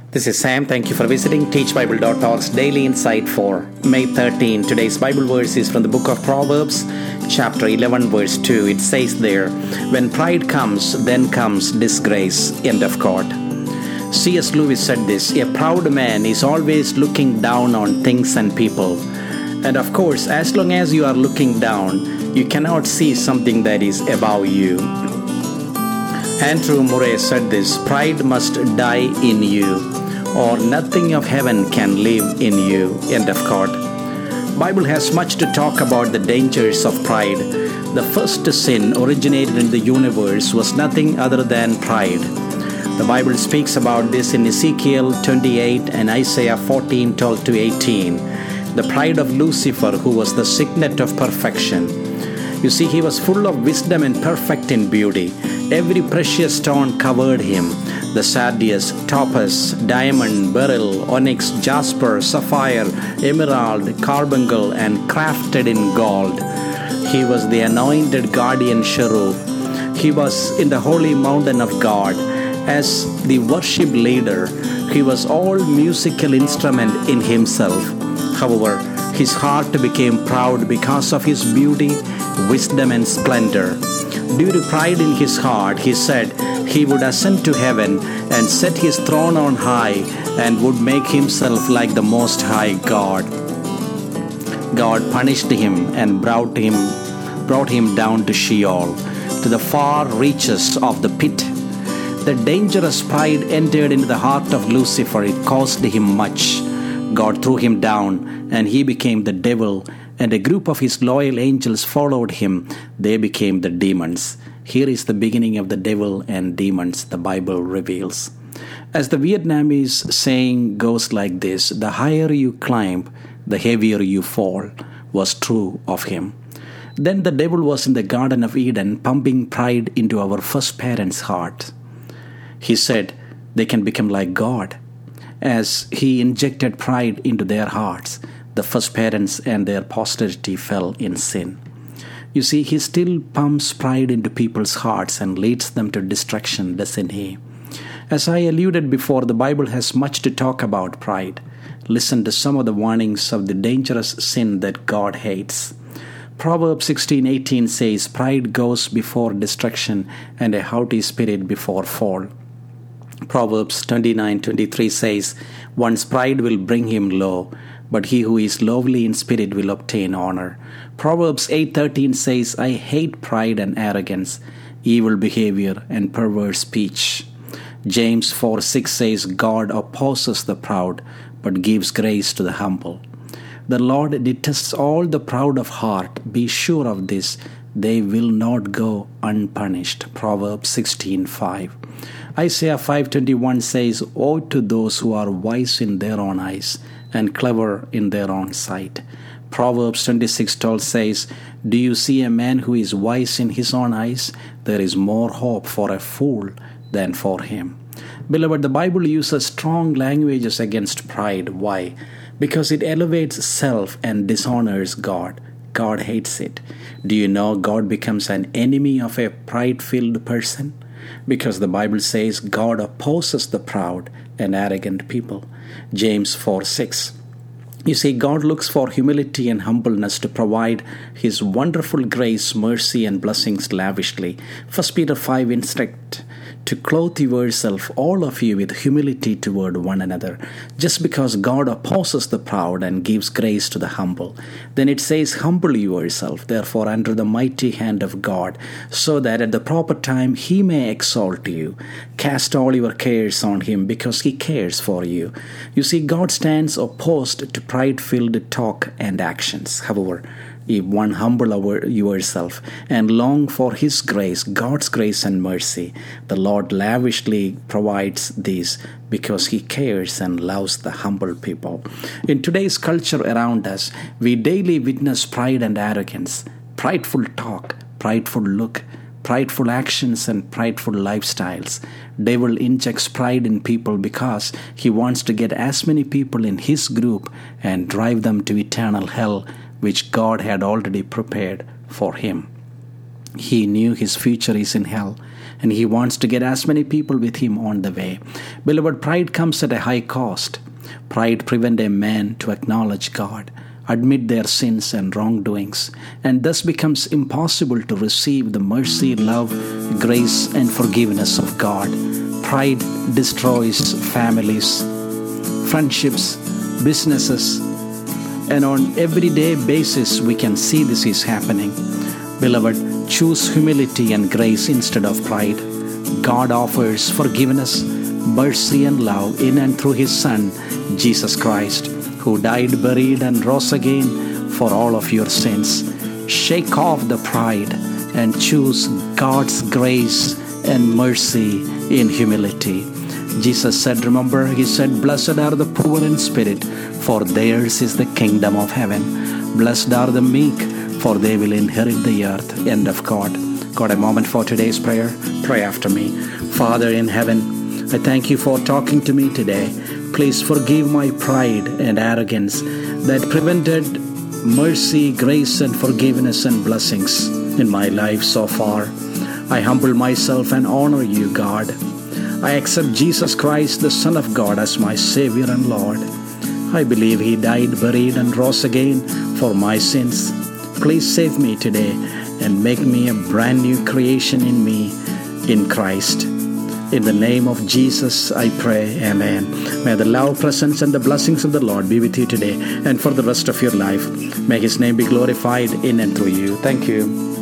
This is Sam. Thank you for visiting teachbible.org's Daily Insight for May 13. Today's Bible verse is from the book of Proverbs, chapter 11, verse 2. It says there, "When pride comes, then comes disgrace." End of quote. C.S. Lewis said this, "A proud man is always looking down on things and people. And of course, as long as you are looking down, you cannot see something that is above you." Andrew Murray said this, "Pride must die in you, or nothing of heaven can live in you." End of quote. Bible has much to talk about the dangers of pride. The first sin originated in the universe was nothing other than pride. The Bible speaks about this in Ezekiel 28 and Isaiah 14:12-18. The pride of Lucifer, who was the signet of perfection. You see, he was full of wisdom and perfect in beauty. Every precious stone covered him. The sardius, topaz, diamond, beryl, onyx, jasper, sapphire, emerald, carbuncle, and crafted in gold. He was the anointed guardian cherub. He was in the holy mountain of God. As the worship leader, he was all musical instrument in himself. However, his heart became proud because of his beauty, wisdom, and splendor. Due to pride in his heart, he said he would ascend to heaven and set his throne on high and would make himself like the Most High God. God punished him and brought him down to Sheol, to the far reaches of the pit. The dangerous pride entered into the heart of Lucifer. It cost him much. God threw him down, and he became the devil, and a group of his loyal angels followed him. They became the demons. Here is the beginning of the devil and demons, the Bible reveals. As the Vietnamese saying goes like this, "The higher you climb, the heavier you fall," was true of him. Then the devil was in the Garden of Eden, pumping pride into our first parents' heart. He said they can become like God. As he injected pride into their hearts, the first parents and their posterity fell in sin. You see, he still pumps pride into people's hearts and leads them to destruction, doesn't he? As I alluded before, the Bible has much to talk about pride. Listen to some of the warnings of the dangerous sin that God hates. Proverbs 16:18 says, "Pride goes before destruction, and a haughty spirit before fall." Proverbs 29:23 says, "One's pride will bring him low, but he who is lowly in spirit will obtain honor." Proverbs 8:13 says, "I hate pride and arrogance, evil behavior and perverse speech." James 4:6 says, "God opposes the proud, but gives grace to the humble." The Lord detests all the proud of heart. Be sure of this, they will not go unpunished. Proverbs 16:5. Isaiah 5:21 says, "Woe to those who are wise in their own eyes and clever in their own sight." Proverbs 26:12 says, "Do you see a man who is wise in his own eyes? There is more hope for a fool than for him." Beloved, the Bible uses strong languages against pride. Why? Because it elevates self and dishonors God. God hates it. Do you know God becomes an enemy of a pride-filled person? Because the Bible says God opposes the proud and arrogant people. James 4:6. You see, God looks for humility and humbleness to provide His wonderful grace, mercy, and blessings lavishly. 1 Peter 5 instruct to clothe yourself, all of you, with humility toward one another. Just because God opposes the proud and gives grace to the humble, then it says, "Humble yourself, therefore, under the mighty hand of God, so that at the proper time He may exalt you. Cast all your cares on Him, because He cares for you." You see, God stands opposed to pride-filled talk and actions. However, if one humble yourself and long for His grace, God's grace and mercy, the Lord lavishly provides these because He cares and loves the humble people. In today's culture around us, we daily witness pride and arrogance, prideful talk, prideful look, prideful actions, and prideful lifestyles. Devil injects pride in people because he wants to get as many people in his group and drive them to eternal hell, which God had already prepared for him. He knew his future is in hell. and He wants to get as many people with Him on the way. Beloved, pride comes at a high cost. Pride prevents a man to acknowledge God, admit their sins and wrongdoings, and thus becomes impossible to receive the mercy, love, grace, and forgiveness of God. Pride destroys families, friendships, businesses, and on everyday basis we can see this is happening. Beloved, choose humility and grace instead of pride. God offers forgiveness, mercy, and love in and through His Son, Jesus Christ, who died, buried, and rose again for all of your sins. Shake off the pride and choose God's grace and mercy in humility. Jesus said, remember, He said, blessed are the poor in spirit, for theirs is the kingdom of heaven. Blessed are the meek, for they will inherit the earth. End of God. Got a moment for today's prayer? Pray after me. Father in heaven, I thank You for talking to me today. Please forgive my pride and arrogance that prevented mercy, grace, and forgiveness and blessings in my life so far. I humble myself and honor You, God. I accept Jesus Christ, the Son of God, as my Savior and Lord. I believe He died, buried, and rose again for my sins. Please save me today and make me a brand new creation in me, in Christ. In the name of Jesus, I pray. Amen. May the love, presence, and the blessings of the Lord be with you today and for the rest of your life. May His name be glorified in and through you. Thank you.